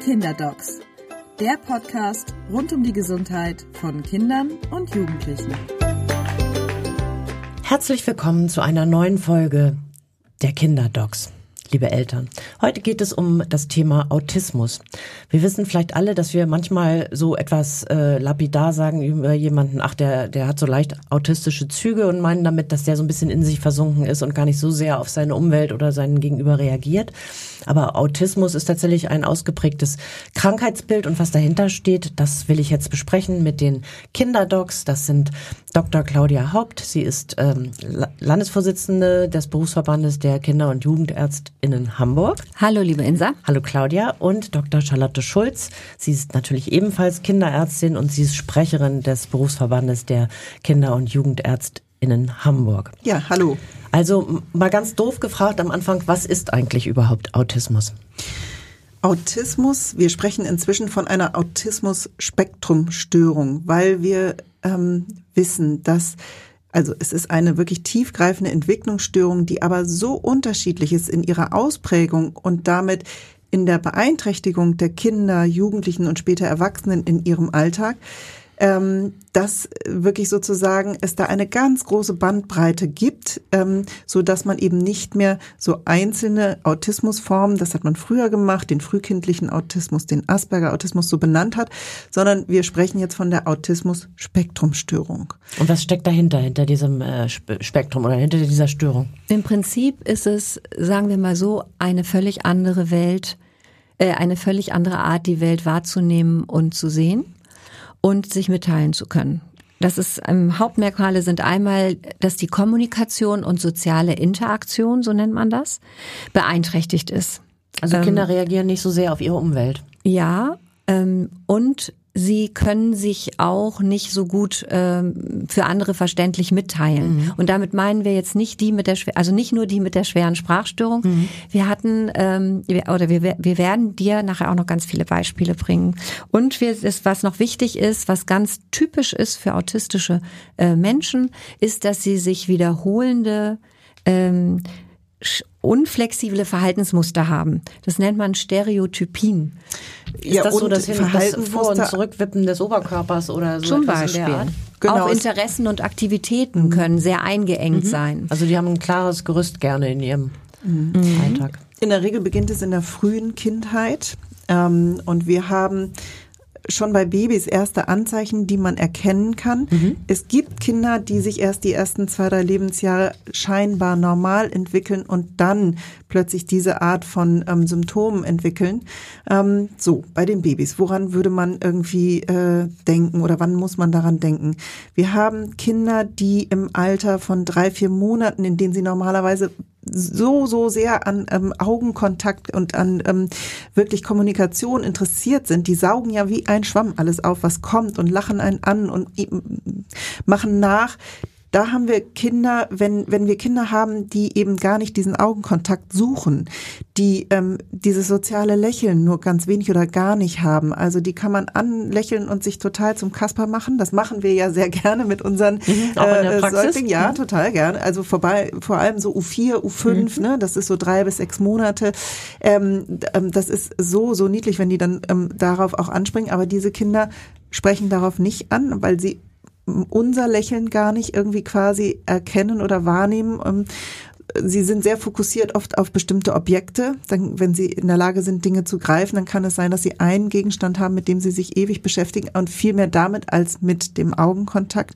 Kinderdocs, der Podcast rund um die Gesundheit von Kindern und Jugendlichen. Herzlich willkommen zu einer neuen Folge der Kinderdocs. Liebe Eltern, heute geht es um das Thema Autismus. Wir wissen vielleicht alle, dass wir manchmal so etwas lapidar sagen über jemanden, ach, der hat so leicht autistische Züge und meinen damit, dass der so ein bisschen in sich versunken ist und gar nicht so sehr auf seine Umwelt oder seinen Gegenüber reagiert. Aber Autismus ist tatsächlich ein ausgeprägtes Krankheitsbild und was dahinter steht, das will ich jetzt besprechen mit den Kinderdocs. Das sind Dr. Claudia Haupt. Sie ist Landesvorsitzende des Berufsverbandes der Kinder- und JugendärztInnen Hamburg. Hallo, liebe Insa. Hallo Claudia. Und Dr. Charlotte Schulz. Sie ist natürlich ebenfalls Kinderärztin und sie ist Sprecherin des Berufsverbandes der Kinder- und JugendärztInnen Hamburg. Ja, hallo. Also mal ganz doof gefragt am Anfang, was ist eigentlich überhaupt Autismus? Autismus, wir sprechen inzwischen von einer Autismus-Spektrum-Störung, weil wir wissen, dass es ist eine wirklich tiefgreifende Entwicklungsstörung, die aber so unterschiedlich ist in ihrer Ausprägung und damit in der Beeinträchtigung der Kinder, Jugendlichen und später Erwachsenen in ihrem Alltag, dass wirklich sozusagen es da eine ganz große Bandbreite gibt, so dass man eben nicht mehr so einzelne Autismusformen, das hat man früher gemacht, den frühkindlichen Autismus, den Asperger-Autismus so benannt hat, sondern wir sprechen jetzt von der Autismus-Spektrum-Störung. Und was steckt dahinter, hinter diesem Spektrum oder hinter dieser Störung? Im Prinzip ist es, sagen wir mal so, eine völlig andere Welt, eine völlig andere Art, die Welt wahrzunehmen und zu sehen und sich mitteilen zu können. Das ist, Hauptmerkmale sind einmal, dass die Kommunikation und soziale Interaktion, so nennt man das, beeinträchtigt ist. Also Kinder reagieren nicht so sehr auf ihre Umwelt. Ja, und sie können sich auch nicht so gut für andere verständlich mitteilen. Mhm. Und damit meinen wir jetzt nicht nicht nur die mit der schweren Sprachstörung. Mhm. Wir hatten wir werden dir nachher auch noch ganz viele Beispiele bringen. Und was noch wichtig ist, was ganz typisch ist für autistische Menschen, ist, dass sie sich wiederholende unflexible Verhaltensmuster haben. Das nennt man Stereotypien. Ist das so das Vor- und Zurückwippen des Oberkörpers oder so? Zum Beispiel. Genau. Auch Interessen und Aktivitäten können sehr eingeengt sein. Also die haben ein klares Gerüst gerne in ihrem Alltag. In der Regel beginnt es in der frühen Kindheit und wir haben schon bei Babys erste Anzeichen, die man erkennen kann. Mhm. Es gibt Kinder, die sich erst die ersten 2-3 Lebensjahre scheinbar normal entwickeln und dann plötzlich diese Art von Symptomen entwickeln. Bei den Babys, woran würde man irgendwie denken oder wann muss man daran denken? Wir haben Kinder, die im Alter von 3-4 Monaten, in denen sie normalerweise so sehr an Augenkontakt und an wirklich Kommunikation interessiert sind, die saugen ja wie ein Schwamm alles auf, was kommt und lachen einen an und machen nach. Da haben wir Kinder, wenn wir Kinder haben, die eben gar nicht diesen Augenkontakt suchen, die dieses soziale Lächeln nur ganz wenig oder gar nicht haben. Also die kann man anlächeln und sich total zum Kasper machen. Das machen wir ja sehr gerne mit unseren auch in der Praxis? Säuglingen. Ja, total gerne. Also vor allem so U4, U5, ne, das ist so 3 bis 6 Monate. Das ist so niedlich, wenn die dann darauf auch anspringen. Aber diese Kinder sprechen darauf nicht an, weil sie unser Lächeln gar nicht irgendwie quasi erkennen oder wahrnehmen. Sie sind sehr fokussiert oft auf bestimmte Objekte. Dann, wenn sie in der Lage sind, Dinge zu greifen, dann kann es sein, dass sie einen Gegenstand haben, mit dem sie sich ewig beschäftigen und viel mehr damit als mit dem Augenkontakt.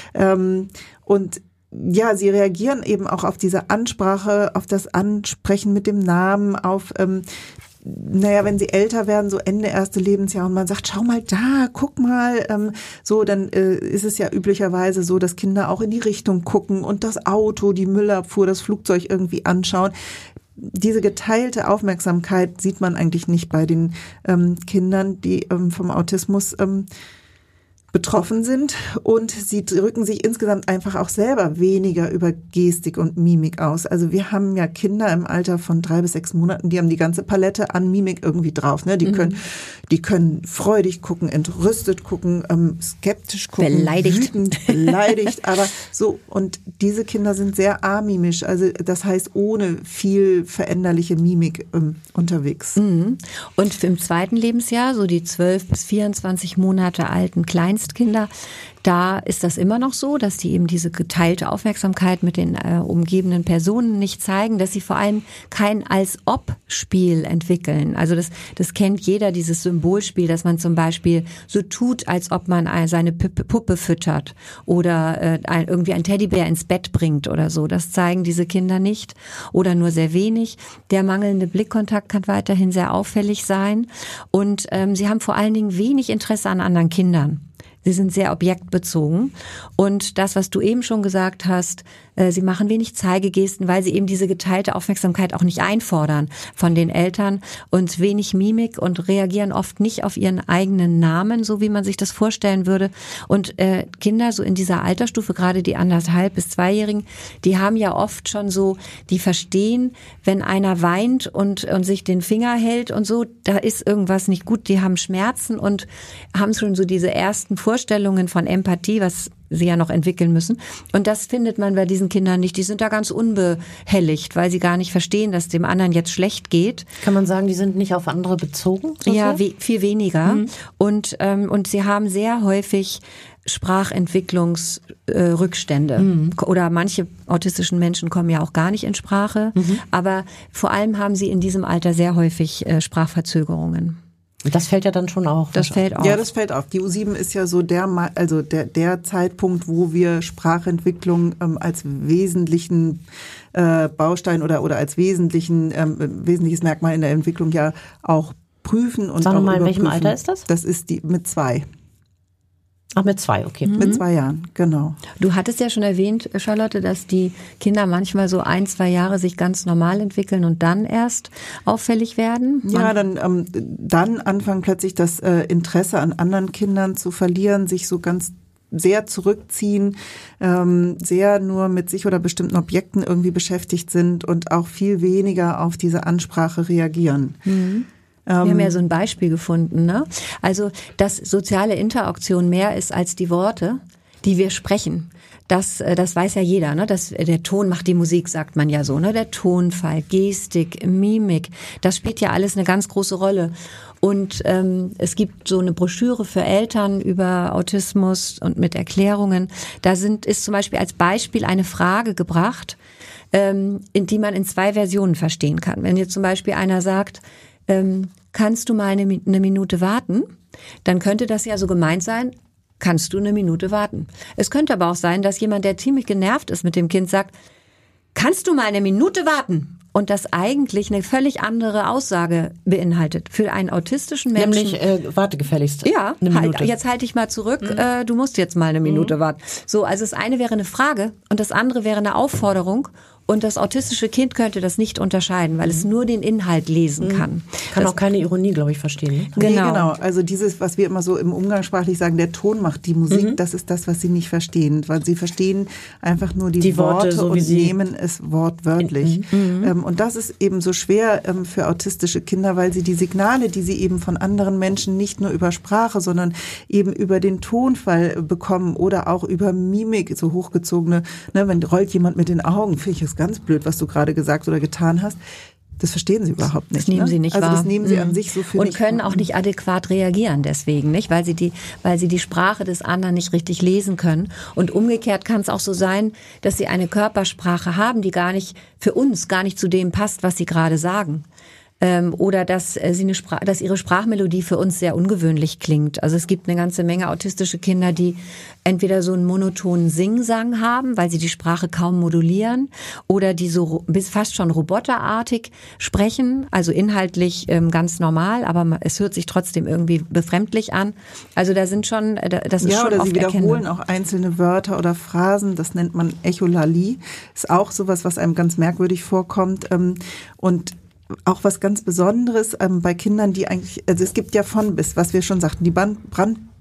Und ja, sie reagieren eben auch auf diese Ansprache, auf das Ansprechen mit dem Namen, auf wenn sie älter werden, so Ende erste Lebensjahr und man sagt, schau mal da, guck mal, dann ist es ja üblicherweise so, dass Kinder auch in die Richtung gucken und das Auto, die Müllabfuhr, das Flugzeug irgendwie anschauen. Diese geteilte Aufmerksamkeit sieht man eigentlich nicht bei den Kindern, die vom Autismus betroffen sind und sie drücken sich insgesamt einfach auch selber weniger über Gestik und Mimik aus. Also wir haben ja Kinder im Alter von 3 bis 6 Monaten, die haben die ganze Palette an Mimik irgendwie drauf. Ne? Die können freudig gucken, entrüstet gucken, skeptisch gucken, wütend, beleidigt. Aber so, und diese Kinder sind sehr amimisch, also das heißt ohne viel veränderliche Mimik unterwegs. Und im zweiten Lebensjahr, so die 12 bis 24 Monate alten Kleinstkinder, da ist das immer noch so, dass die eben diese geteilte Aufmerksamkeit mit den umgebenden Personen nicht zeigen, dass sie vor allem kein Als-Ob-Spiel entwickeln. Also das kennt jeder, dieses Symbolspiel, dass man zum Beispiel so tut, als ob man seine Puppe füttert oder irgendwie ein Teddybär ins Bett bringt oder so. Das zeigen diese Kinder nicht oder nur sehr wenig. Der mangelnde Blickkontakt kann weiterhin sehr auffällig sein und sie haben vor allen Dingen wenig Interesse an anderen Kindern. Sie sind sehr objektbezogen und das, was du eben schon gesagt hast, sie machen wenig Zeigegesten, weil sie eben diese geteilte Aufmerksamkeit auch nicht einfordern von den Eltern und wenig Mimik und reagieren oft nicht auf ihren eigenen Namen, so wie man sich das vorstellen würde. Und Kinder so in dieser Altersstufe, gerade die 1,5- bis 2-Jährigen, die haben ja oft schon so, die verstehen, wenn einer weint und sich den Finger hält und so, da ist irgendwas nicht gut, die haben Schmerzen und haben schon so diese ersten Vorstellungen von Empathie, was sie ja noch entwickeln müssen. Und das findet man bei diesen Kindern nicht. Die sind da ganz unbehelligt, weil sie gar nicht verstehen, dass dem anderen jetzt schlecht geht. Kann man sagen, die sind nicht auf andere bezogen? So ja, viel weniger. Und sie haben sehr häufig Sprachentwicklungsrückstände. Oder manche autistischen Menschen kommen ja auch gar nicht in Sprache. Aber vor allem haben sie in diesem Alter sehr häufig Sprachverzögerungen. Das fällt ja dann schon auf. Das fällt auf. Ja, das fällt auf. Die U7 ist ja so der Zeitpunkt, wo wir Sprachentwicklung als wesentlichen Baustein oder als wesentliches Merkmal in der Entwicklung ja auch prüfen und Sag auch mal, in überprüfen. welchem Alter ist das? Das ist die mit 2. Ach, mit 2, okay. Mit 2 Jahren, genau. Du hattest ja schon erwähnt, Charlotte, dass die Kinder manchmal so 1-2 Jahre sich ganz normal entwickeln und dann erst auffällig werden. Ja, dann anfangen plötzlich das Interesse an anderen Kindern zu verlieren, sich so ganz sehr zurückziehen, sehr nur mit sich oder bestimmten Objekten irgendwie beschäftigt sind und auch viel weniger auf diese Ansprache reagieren. Wir haben ja so ein Beispiel gefunden, ne? Also, dass soziale Interaktion mehr ist als die Worte, die wir sprechen. Das weiß ja jeder, ne? Der Ton macht die Musik, sagt man ja so, ne? Der Tonfall, Gestik, Mimik, das spielt ja alles eine ganz große Rolle. Und es gibt so eine Broschüre für Eltern über Autismus und mit Erklärungen. Da ist zum Beispiel als Beispiel eine Frage gebracht, in die man in 2 Versionen verstehen kann. Wenn jetzt zum Beispiel einer sagt, kannst du mal eine Minute warten? Dann könnte das ja so gemeint sein, kannst du eine Minute warten? Es könnte aber auch sein, dass jemand, der ziemlich genervt ist mit dem Kind, sagt, kannst du mal eine Minute warten? Und das eigentlich eine völlig andere Aussage beinhaltet. Für einen autistischen Menschen. Nämlich, warte gefälligst. Ja, jetzt halte ich mal zurück, du musst jetzt mal eine Minute warten. So, also das eine wäre eine Frage und das andere wäre eine Aufforderung. Und das autistische Kind könnte das nicht unterscheiden, weil es nur den Inhalt lesen kann. Kann auch keine Ironie, glaube ich, verstehen. Ne? Genau. Also dieses, was wir immer so im Umgangssprachlich sagen, der Ton macht die Musik, das ist das, was sie nicht verstehen. Weil sie verstehen einfach nur die Worte so und nehmen es wortwörtlich. Und das ist eben so schwer für autistische Kinder, weil sie die Signale, die sie eben von anderen Menschen nicht nur über Sprache, sondern eben über den Tonfall bekommen oder auch über Mimik, so hochgezogene, ne, wenn rollt jemand mit den Augen, finde ich das ganz blöd, was du gerade gesagt oder getan hast. Das verstehen sie überhaupt nicht. Das nehmen sie nicht wahr. Also das nehmen sie an sich so für und nicht können auch nicht adäquat reagieren deswegen, nicht, weil sie die Sprache des anderen nicht richtig lesen können. Und umgekehrt kann es auch so sein, dass sie eine Körpersprache haben, die für uns gar nicht zu dem passt, was sie gerade sagen. Oder dass ihre Sprachmelodie für uns sehr ungewöhnlich klingt. Also es gibt eine ganze Menge autistische Kinder, die entweder so einen monotonen Singsang haben, weil sie die Sprache kaum modulieren, oder die so bis fast schon roboterartig sprechen, also inhaltlich ganz normal, aber es hört sich trotzdem irgendwie befremdlich an. Also da sind schon, das ist ja, schon oder oft sie wiederholen erkennbar. auch einzelne Wörter oder Phrasen, das nennt man Echolalie, ist auch sowas, was einem ganz merkwürdig vorkommt und auch was ganz Besonderes bei Kindern, die eigentlich, also es gibt ja von bis, was wir schon sagten, die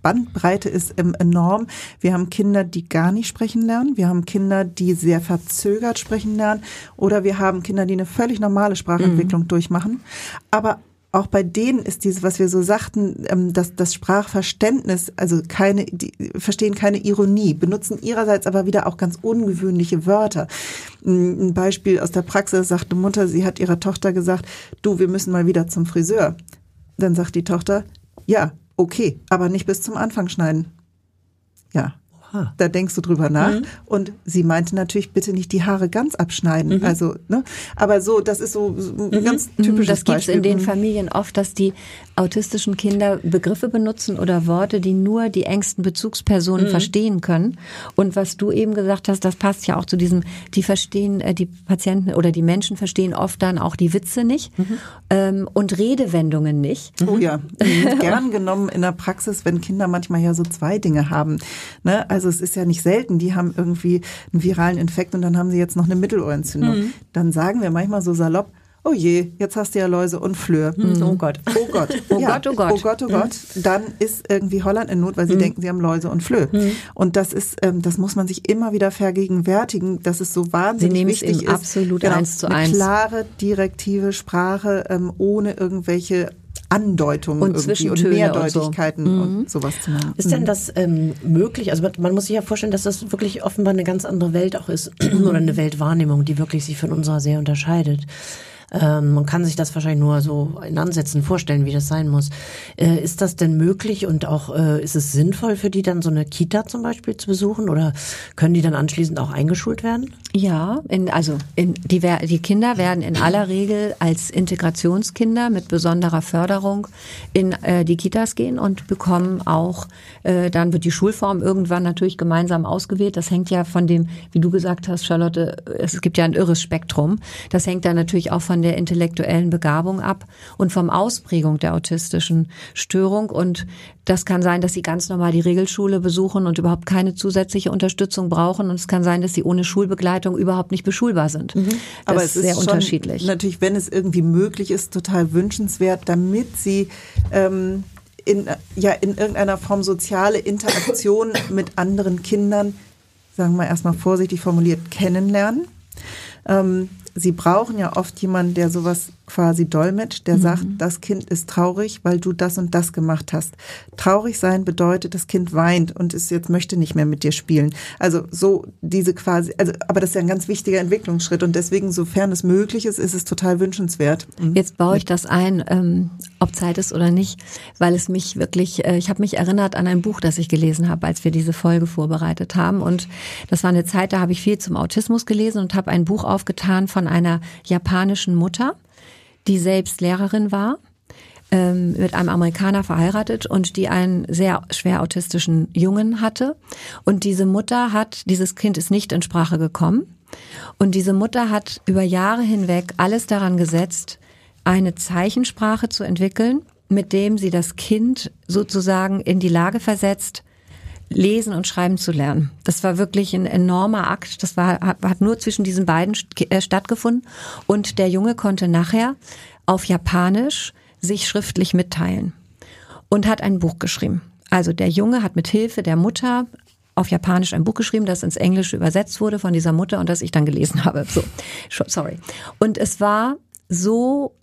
Bandbreite ist enorm. Wir haben Kinder, die gar nicht sprechen lernen. Wir haben Kinder, die sehr verzögert sprechen lernen. Oder wir haben Kinder, die eine völlig normale Sprachentwicklung durchmachen. Aber auch bei denen ist dieses, was wir so sagten, das Sprachverständnis, also die verstehen keine Ironie, benutzen ihrerseits aber wieder auch ganz ungewöhnliche Wörter. Ein Beispiel aus der Praxis sagt eine Mutter, sie hat ihrer Tochter gesagt, du, wir müssen mal wieder zum Friseur. Dann sagt die Tochter, ja, okay, aber nicht bis zum Anfang schneiden. Ja. Da denkst du drüber nach. Und sie meinte natürlich, bitte nicht die Haare ganz abschneiden. Also, ne? Aber so, das ist so ein ganz typisches Das gibt's Beispiel. in den Familien oft, dass die autistischen Kinder Begriffe benutzen oder Worte, die nur die engsten Bezugspersonen verstehen können. Und was du eben gesagt hast, das passt ja auch zu diesem, die Patienten oder die Menschen verstehen oft dann auch die Witze nicht und Redewendungen nicht. Oh ja, gern genommen in der Praxis, wenn Kinder manchmal ja so zwei Dinge haben. Ne? Also es ist ja nicht selten, die haben irgendwie einen viralen Infekt und dann haben sie jetzt noch eine Mittelohrentzündung. Dann sagen wir manchmal so salopp, oh je, jetzt hast du ja Läuse und Flöhe. Oh Gott. Oh Gott. Oh ja, Gott, oh Gott. Oh Gott, oh Gott. Dann ist irgendwie Holland in Not, weil sie denken, sie haben Läuse und Flöhe. Und das ist, das muss man sich immer wieder vergegenwärtigen, dass es so wahnsinnig wichtig ist. Absolut 1:1. Eine klare, direktive Sprache, ohne irgendwelche Andeutungen und irgendwie und Mehrdeutigkeiten und sowas zu machen. Ist denn das möglich? Also man muss sich ja vorstellen, dass das wirklich offenbar eine ganz andere Welt auch ist oder eine Weltwahrnehmung, die wirklich sich von unserer sehr unterscheidet. Man kann sich das wahrscheinlich nur so in Ansätzen vorstellen, wie das sein muss. Ist das denn möglich und auch ist es sinnvoll für die dann so eine Kita zum Beispiel zu besuchen oder können die dann anschließend auch eingeschult werden? Ja, die Kinder werden in aller Regel als Integrationskinder mit besonderer Förderung in die Kitas gehen und bekommen auch, dann wird die Schulform irgendwann natürlich gemeinsam ausgewählt. Das hängt ja von dem, wie du gesagt hast, Charlotte, es gibt ja ein irres Spektrum. Das hängt dann natürlich auch von der intellektuellen Begabung ab und vom Ausprägung der autistischen Störung. Und das kann sein, dass sie ganz normal die Regelschule besuchen und überhaupt keine zusätzliche Unterstützung brauchen. Und es kann sein, dass sie ohne Schulbegleitung überhaupt nicht beschulbar sind. Das Aber es ist sehr schon unterschiedlich. Natürlich, wenn es irgendwie möglich ist, total wünschenswert, damit sie in irgendeiner Form soziale Interaktion mit anderen Kindern, sagen wir erstmal vorsichtig formuliert, kennenlernen. Sie brauchen ja oft jemanden, der sowas quasi dolmetscht, der sagt, das Kind ist traurig, weil du das und das gemacht hast. Traurig sein bedeutet, das Kind weint und es jetzt möchte nicht mehr mit dir spielen. Also so diese quasi, aber das ist ja ein ganz wichtiger Entwicklungsschritt und deswegen, sofern es möglich ist, ist es total wünschenswert. Jetzt baue ich das ein, ob Zeit ist oder nicht, weil es mich wirklich, ich habe mich erinnert an ein Buch, das ich gelesen habe, als wir diese Folge vorbereitet haben und das war eine Zeit, da habe ich viel zum Autismus gelesen und habe ein Buch aufgetan von einer japanischen Mutter, die selbst Lehrerin war, mit einem Amerikaner verheiratet und die einen sehr schwer autistischen Jungen hatte. Und diese Mutter dieses Kind ist nicht in Sprache gekommen. Und diese Mutter hat über Jahre hinweg alles daran gesetzt, eine Zeichensprache zu entwickeln, mit dem sie das Kind sozusagen in die Lage versetzt, lesen und schreiben zu lernen. Das war wirklich ein enormer Akt. Das hat nur zwischen diesen beiden stattgefunden. Und der Junge konnte nachher auf Japanisch sich schriftlich mitteilen und hat ein Buch geschrieben. Also der Junge hat mit Hilfe der Mutter auf Japanisch ein Buch geschrieben, das ins Englische übersetzt wurde von dieser Mutter und das ich dann gelesen habe. So, sorry. Und es war so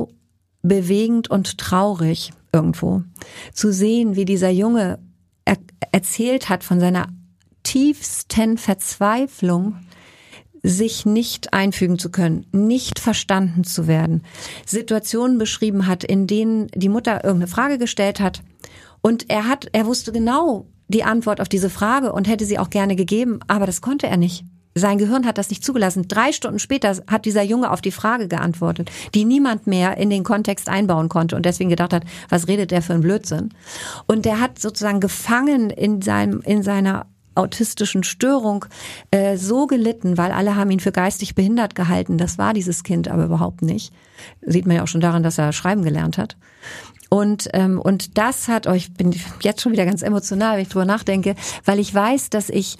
bewegend und traurig irgendwo zu sehen, wie dieser Junge erzählt hat von seiner tiefsten Verzweiflung, sich nicht einfügen zu können, nicht verstanden zu werden, Situationen beschrieben hat, in denen die Mutter irgendeine Frage gestellt hat und er wusste genau die Antwort auf diese Frage und hätte sie auch gerne gegeben, aber das konnte er nicht. Sein Gehirn hat das nicht zugelassen. 3 Stunden später hat dieser Junge auf die Frage geantwortet, die niemand mehr in den Kontext einbauen konnte und deswegen gedacht hat, was redet der für ein Blödsinn? Und der hat sozusagen gefangen in seiner autistischen Störung so gelitten, weil alle haben ihn für geistig behindert gehalten. Das war dieses Kind aber überhaupt nicht. Sieht man ja auch schon daran, dass er schreiben gelernt hat. Und das ich bin jetzt schon wieder ganz emotional, wenn ich drüber nachdenke, weil ich weiß, dass ich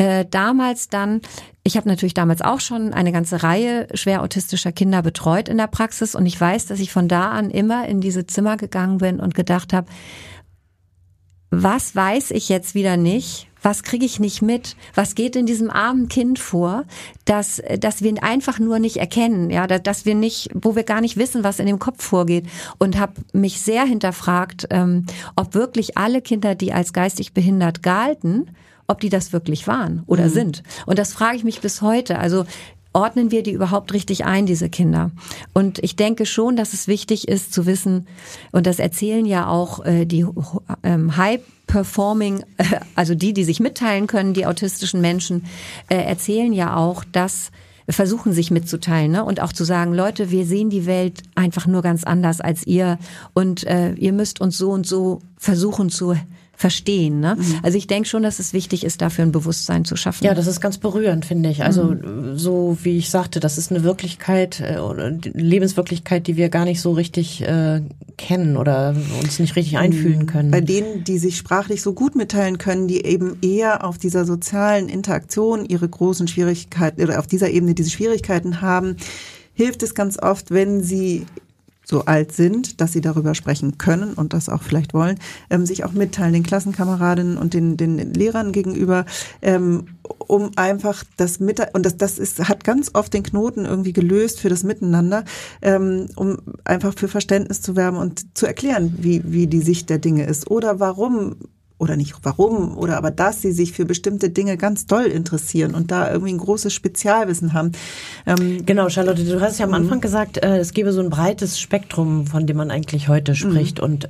ich habe natürlich damals auch schon eine ganze Reihe schwer autistischer Kinder betreut in der Praxis und ich weiß, dass ich von da an immer in diese Zimmer gegangen bin und gedacht habe, was weiß ich jetzt wieder nicht? Was kriege ich nicht mit? Was geht in diesem armen Kind vor, dass wir einfach nur nicht erkennen, ja, dass wir nicht, wo wir gar nicht wissen, was in dem Kopf vorgeht, und habe mich sehr hinterfragt, ob wirklich alle Kinder, die als geistig behindert galten, ob die das wirklich waren oder sind. Und das frage ich mich bis heute. Also ordnen wir die überhaupt richtig ein, diese Kinder? Und ich denke schon, dass es wichtig ist zu wissen, und das erzählen ja auch die High-Performing, also die sich mitteilen können, die autistischen Menschen, erzählen ja auch, dass versuchen sich mitzuteilen, ne? Und auch zu sagen, Leute, wir sehen die Welt einfach nur ganz anders als ihr, und ihr müsst uns so und so versuchen zu verstehen, ne? Also ich denke schon, dass es wichtig ist, dafür ein Bewusstsein zu schaffen. Ja, das ist ganz berührend, finde ich. Also so wie ich sagte, das ist eine Wirklichkeit, eine Lebenswirklichkeit, die wir gar nicht so richtig kennen oder uns nicht richtig einfühlen können. Bei denen, die sich sprachlich so gut mitteilen können, die eben eher auf dieser sozialen Interaktion ihre großen Schwierigkeiten oder auf dieser Ebene diese Schwierigkeiten haben, hilft es ganz oft, wenn sie so alt sind, dass sie darüber sprechen können und das auch vielleicht wollen, sich auch mitteilen, den Klassenkameradinnen und den Lehrern gegenüber, um einfach hat ganz oft den Knoten irgendwie gelöst für das Miteinander, um einfach für Verständnis zu werben und zu erklären, wie die Sicht der Dinge ist oder warum. Oder nicht warum, oder aber dass sie sich für bestimmte Dinge ganz doll interessieren und da irgendwie ein großes Spezialwissen haben. Genau, Charlotte, du hast ja am Anfang gesagt, es gäbe so ein breites Spektrum, von dem man eigentlich heute spricht. Und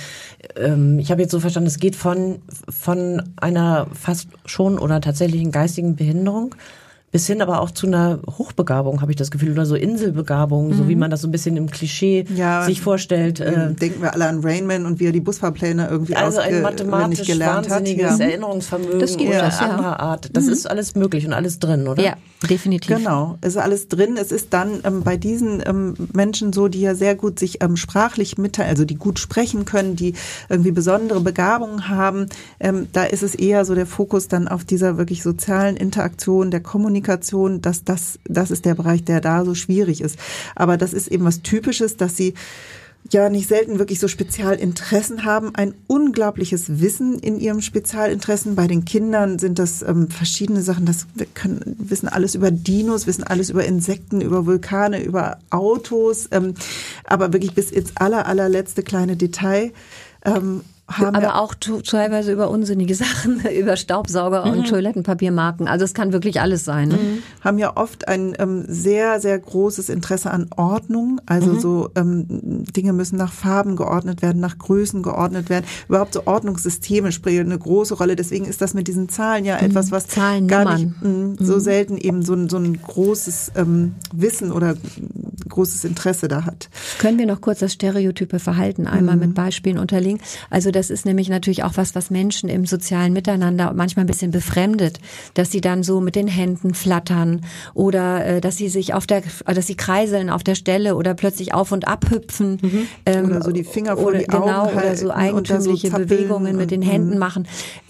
ich habe jetzt so verstanden, es geht von einer fast schon oder tatsächlichen geistigen Behinderung bis hin aber auch zu einer Hochbegabung, habe ich das Gefühl, oder so Inselbegabung, so wie man das so ein bisschen im Klischee sich vorstellt. Denken wir alle an Rain Man und wie er die Busfahrpläne irgendwie also ein mathematisch wahnsinniges Erinnerungsvermögen das gibt oder es, anderer Art. Das ist alles möglich und alles drin, oder? Ja, definitiv. Genau, es ist alles drin. Es ist dann bei diesen Menschen so, die ja sehr gut sich sprachlich mitteilen, also die gut sprechen können, die irgendwie besondere Begabungen haben. Da ist es eher so der Fokus dann auf dieser wirklich sozialen Interaktion, der Kommunikation, das ist der Bereich, der da so schwierig ist. Aber das ist eben was Typisches, dass sie ja nicht selten wirklich so Spezialinteressen haben, ein unglaubliches Wissen in ihrem Spezialinteressen. Bei den Kindern sind das verschiedene Sachen, wissen alles über Dinos, wissen alles über Insekten, über Vulkane, über Autos, aber wirklich bis ins allerletzte kleine Detail. Aber auch teilweise über unsinnige Sachen, über Staubsauger und Toilettenpapiermarken. Also es kann wirklich alles sein. Ne? Haben ja oft ein sehr, sehr großes Interesse an Ordnung. Also so Dinge müssen nach Farben geordnet werden, nach Größen geordnet werden. Überhaupt so Ordnungssysteme spielen eine große Rolle. Deswegen ist das mit diesen Zahlen ja etwas, was Zahlen, gar nicht so selten eben so ein großes Wissen oder großes Interesse da hat. Können wir noch kurz das stereotype Verhalten einmal mit Beispielen unterlegen? Also das ist nämlich natürlich auch was Menschen im sozialen Miteinander manchmal ein bisschen befremdet, dass sie dann so mit den Händen flattern oder dass sie kreiseln auf der Stelle oder plötzlich auf und ab hüpfen. Oder so die Finger vor die Augen halten. Oder so eigentümliche Bewegungen mit den Händen machen,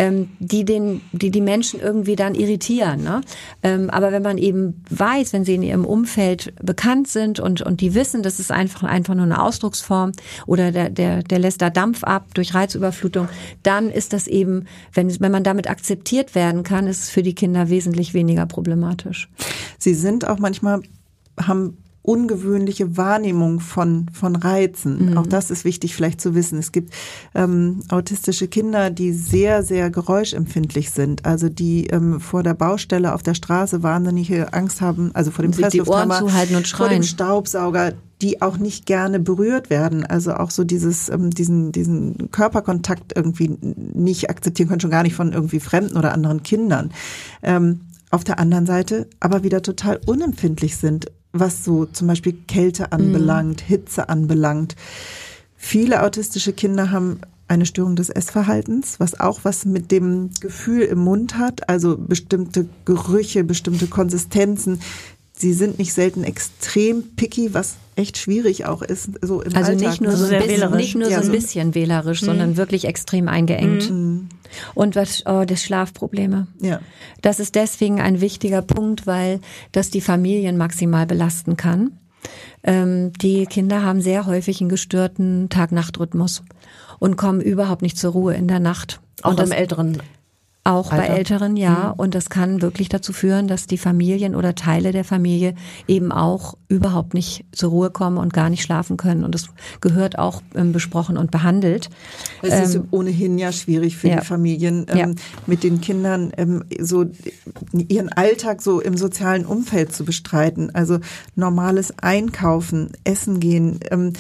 die Menschen irgendwie dann irritieren. Ne? Aber wenn man eben weiß, wenn sie in ihrem Umfeld bekannt sind und die wissen, das ist einfach nur eine Ausdrucksform oder der lässt da Dampf ab durch Reizüberflutung, dann ist das eben, wenn man damit akzeptiert werden kann, ist es für die Kinder wesentlich weniger problematisch. Sie sind auch haben ungewöhnliche Wahrnehmung von Reizen. Auch das ist wichtig vielleicht zu wissen. Es gibt autistische Kinder, die sehr, sehr geräuschempfindlich sind. Also die vor der Baustelle auf der Straße wahnsinnige Angst haben, also vor dem Presslufthammer, die Ohren zuhalten und schreien. Vor dem Staubsauger, die auch nicht gerne berührt werden. Also auch so diesen Körperkontakt irgendwie nicht akzeptieren können, schon gar nicht von irgendwie Fremden oder anderen Kindern. Auf der anderen Seite aber wieder total unempfindlich sind, was so zum Beispiel Kälte anbelangt, Hitze anbelangt. Viele autistische Kinder haben eine Störung des Essverhaltens, was auch was mit dem Gefühl im Mund hat, also bestimmte Gerüche, bestimmte Konsistenzen. Sie sind nicht selten extrem picky, was echt schwierig auch ist, so im also Alltag. Nicht nur so ein bisschen wählerisch, sondern wirklich extrem eingeengt. Und das Schlafprobleme. Ja. Das ist deswegen ein wichtiger Punkt, weil das die Familien maximal belasten kann. Die Kinder haben sehr häufig einen gestörten Tag-Nacht-Rhythmus und kommen überhaupt nicht zur Ruhe in der Nacht. Auch im älteren Auch Alter? Bei Älteren, ja. Und das kann wirklich dazu führen, dass die Familien oder Teile der Familie eben auch überhaupt nicht zur Ruhe kommen und gar nicht schlafen können. Und das gehört auch besprochen und behandelt. Es ist ohnehin ja schwierig für die Familien, mit den Kindern so ihren Alltag so im sozialen Umfeld zu bestreiten. Also normales Einkaufen, Essen gehen,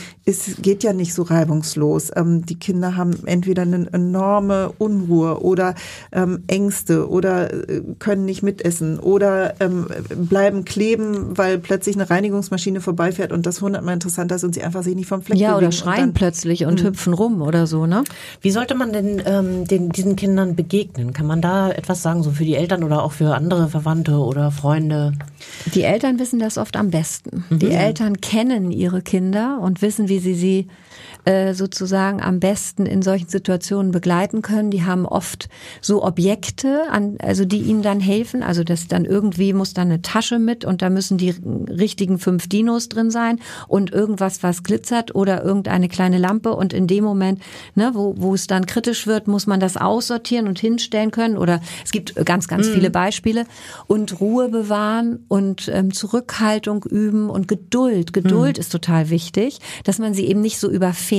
es geht ja nicht so reibungslos. Die Kinder haben entweder eine enorme Unruhe oder Ängste oder können nicht mitessen oder bleiben kleben, weil plötzlich eine Reinigungsmaschine vorbeifährt und das 100-mal interessanter ist und sie einfach sich nicht vom Fleck bewegen. Ja, oder schreien plötzlich und hüpfen rum oder so, ne? Wie sollte man denn diesen Kindern begegnen? Kann man da etwas sagen, so für die Eltern oder auch für andere Verwandte oder Freunde? Die Eltern wissen das oft am besten. Die Eltern kennen ihre Kinder und wissen, wie sie sozusagen am besten in solchen Situationen begleiten können. Die haben oft so Objekte, also die ihnen dann helfen. Also das dann irgendwie muss dann eine Tasche mit und da müssen die richtigen 5 Dinos drin sein und irgendwas, was glitzert oder irgendeine kleine Lampe. Und in dem Moment, ne, wo es dann kritisch wird, muss man das aussortieren und hinstellen können. Oder es gibt ganz, ganz viele Beispiele. Und Ruhe bewahren und Zurückhaltung üben und Geduld. Geduld ist total wichtig, dass man sie eben nicht so überfährt.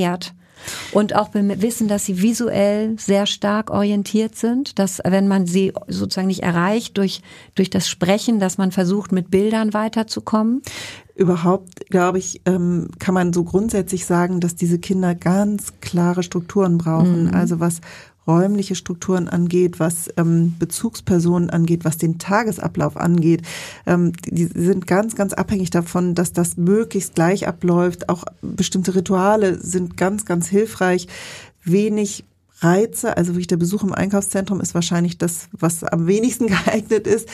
Und auch wissen, dass sie visuell sehr stark orientiert sind, dass wenn man sie sozusagen nicht erreicht durch das Sprechen, dass man versucht, mit Bildern weiterzukommen. Überhaupt, glaube ich, kann man so grundsätzlich sagen, dass diese Kinder ganz klare Strukturen brauchen. Also was räumliche Strukturen angeht, was Bezugspersonen angeht, was den Tagesablauf angeht. Die sind ganz, ganz abhängig davon, dass das möglichst gleich abläuft. Auch bestimmte Rituale sind ganz, ganz hilfreich. Wenig Reize, also wirklich der Besuch im Einkaufszentrum ist wahrscheinlich das, was am wenigsten geeignet ist.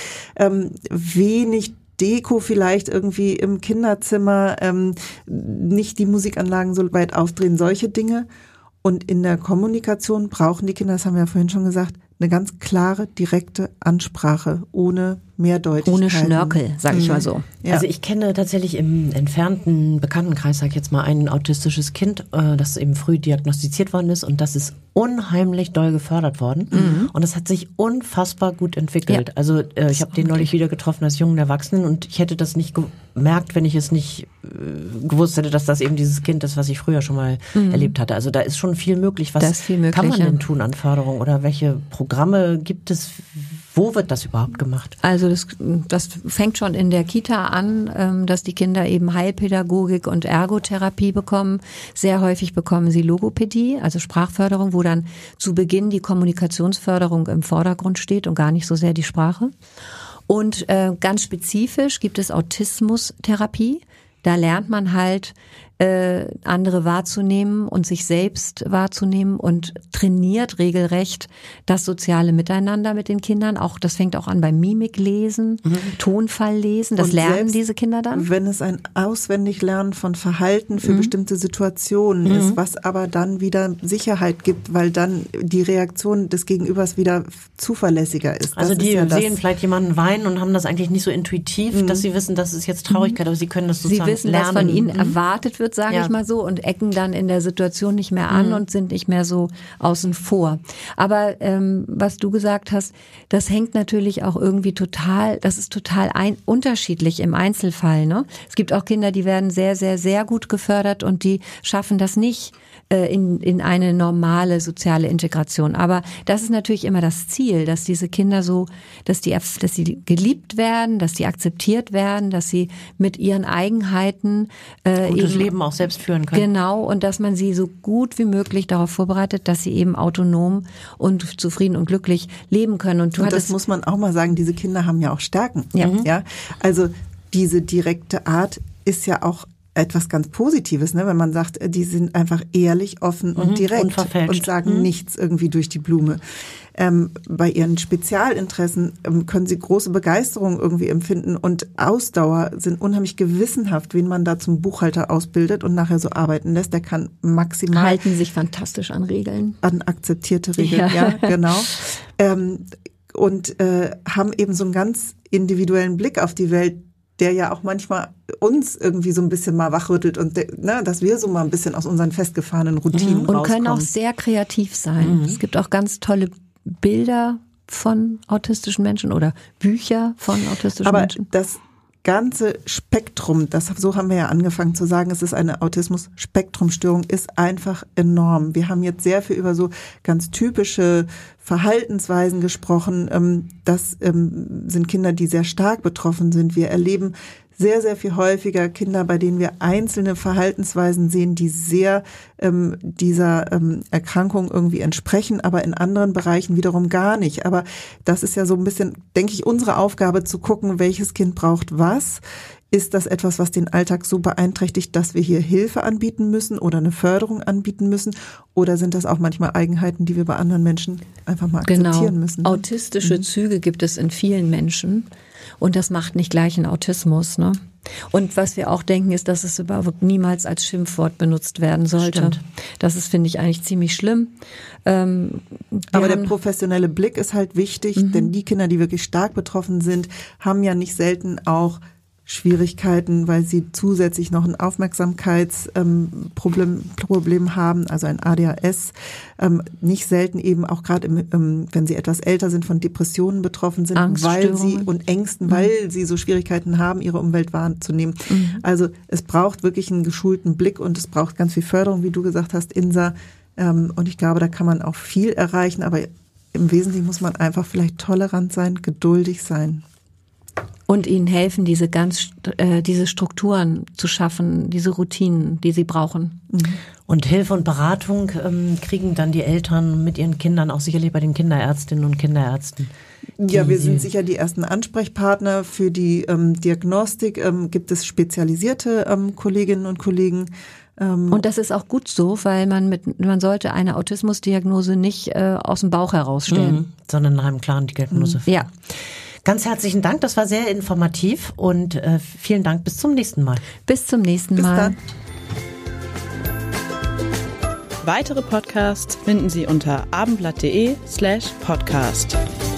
Wenig Deko vielleicht irgendwie im Kinderzimmer, nicht die Musikanlagen so weit aufdrehen, solche Dinge. Und in der Kommunikation brauchen die Kinder, das haben wir ja vorhin schon gesagt, eine ganz klare, direkte Ansprache, ohne Mehrdeutigkeiten. Ohne Schnörkel, sag ich mal so. Ja. Also ich kenne tatsächlich im entfernten Bekanntenkreis, sag ich jetzt mal, ein autistisches Kind, das eben früh diagnostiziert worden ist und das ist unheimlich doll gefördert worden und das hat sich unfassbar gut entwickelt. Ja. Also ich habe den neulich wieder getroffen als jungen Erwachsenen und ich hätte das nicht gemerkt, wenn ich es nicht gewusst hätte, dass das eben dieses Kind ist, was ich früher schon mal erlebt hatte. Also da ist schon viel möglich. Was kann man denn tun an Förderung oder welche Programme gibt es? Wo wird das überhaupt gemacht? Also das fängt schon in der Kita an, dass die Kinder eben Heilpädagogik und Ergotherapie bekommen. Sehr häufig bekommen sie Logopädie, also Sprachförderung, wo dann zu Beginn die Kommunikationsförderung im Vordergrund steht und gar nicht so sehr die Sprache. Und ganz spezifisch gibt es Autismustherapie. Da lernt man halt, andere wahrzunehmen und sich selbst wahrzunehmen und trainiert regelrecht das soziale Miteinander mit den Kindern. Auch das fängt auch an beim Mimiklesen, Tonfalllesen. Das lernen diese Kinder dann. Wenn es ein Auswendiglernen von Verhalten für bestimmte Situationen ist, was aber dann wieder Sicherheit gibt, weil dann die Reaktion des Gegenübers wieder zuverlässiger ist. Also die sehen vielleicht jemanden weinen und haben das eigentlich nicht so intuitiv, dass sie wissen, das ist jetzt Traurigkeit, aber sie können das sozusagen lernen. Sie wissen, lernen. was von ihnen erwartet wird, sage ich mal so, und ecken dann in der Situation nicht mehr an und sind nicht mehr so außen vor. Aber was du gesagt hast, das hängt natürlich auch irgendwie das ist total unterschiedlich im Einzelfall. Ne? Es gibt auch Kinder, die werden sehr, sehr, sehr gut gefördert und die schaffen das nicht in eine normale soziale Integration. Aber das ist natürlich immer das Ziel, dass diese Kinder dass sie geliebt werden, dass sie akzeptiert werden, dass sie mit ihren Eigenheiten gutes Leben auch selbst führen können. Genau, und dass man sie so gut wie möglich darauf vorbereitet, dass sie eben autonom und zufrieden und glücklich leben können. Und das muss man auch mal sagen, diese Kinder haben ja auch Stärken. Ja? Also diese direkte Art ist ja auch etwas ganz Positives, ne? Wenn man sagt, die sind einfach ehrlich, offen und direkt und sagen nichts irgendwie durch die Blume. Bei ihren Spezialinteressen können sie große Begeisterung irgendwie empfinden und Ausdauer, sind unheimlich gewissenhaft, wen man da zum Buchhalter ausbildet und nachher so arbeiten lässt. Der kann maximal halten sich fantastisch an Regeln. An akzeptierte Regeln, ja genau. Und haben eben so einen ganz individuellen Blick auf die Welt, der ja auch manchmal uns irgendwie so ein bisschen mal wachrüttelt und dass wir so mal ein bisschen aus unseren festgefahrenen Routinen rauskommen. Und können auch sehr kreativ sein. Es gibt auch ganz tolle Bilder von autistischen Menschen oder Bücher von autistischen Menschen. Aber das ganze Spektrum, so haben wir ja angefangen zu sagen, es ist eine Autismus-Spektrum-Störung, ist einfach enorm. Wir haben jetzt sehr viel über so ganz typische Verhaltensweisen gesprochen. Das sind Kinder, die sehr stark betroffen sind. Wir erleben sehr, sehr viel häufiger Kinder, bei denen wir einzelne Verhaltensweisen sehen, die sehr dieser Erkrankung irgendwie entsprechen, aber in anderen Bereichen wiederum gar nicht. Aber das ist ja so ein bisschen, denke ich, unsere Aufgabe zu gucken, welches Kind braucht was. Ist das etwas, was den Alltag so beeinträchtigt, dass wir hier Hilfe anbieten müssen oder eine Förderung anbieten müssen? Oder sind das auch manchmal Eigenheiten, die wir bei anderen Menschen einfach mal akzeptieren müssen? Autistische Züge gibt es in vielen Menschen und das macht nicht gleich einen Autismus, ne? Und was wir auch denken, ist, dass es überhaupt niemals als Schimpfwort benutzt werden sollte. Stimmt. Das ist, finde ich, eigentlich ziemlich schlimm. Aber der professionelle Blick ist halt wichtig, denn die Kinder, die wirklich stark betroffen sind, haben ja nicht selten auch Schwierigkeiten, weil sie zusätzlich noch ein Aufmerksamkeitsproblem haben, also ein ADHS, nicht selten eben auch gerade, wenn sie etwas älter sind, von Depressionen betroffen sind, weil sie und Ängsten, weil sie so Schwierigkeiten haben, ihre Umwelt wahrzunehmen. Also es braucht wirklich einen geschulten Blick und es braucht ganz viel Förderung, wie du gesagt hast, Insa. Und ich glaube, da kann man auch viel erreichen, aber im Wesentlichen muss man einfach vielleicht tolerant sein, geduldig sein. Und ihnen helfen, diese Strukturen zu schaffen, diese Routinen, die sie brauchen. Und Hilfe und Beratung kriegen dann die Eltern mit ihren Kindern, auch sicherlich bei den Kinderärztinnen und Kinderärzten. Ja, wir sind sicher die ersten Ansprechpartner für die Diagnostik. Gibt es spezialisierte Kolleginnen und Kollegen. Und das ist auch gut so, weil man sollte eine Autismusdiagnose nicht aus dem Bauch herausstellen. Sondern nach einem klaren Diagnose. Ja. Ganz herzlichen Dank, das war sehr informativ und vielen Dank, bis zum nächsten Mal. Bis zum nächsten Mal. Dann. Weitere Podcasts finden Sie unter abendblatt.de/podcast.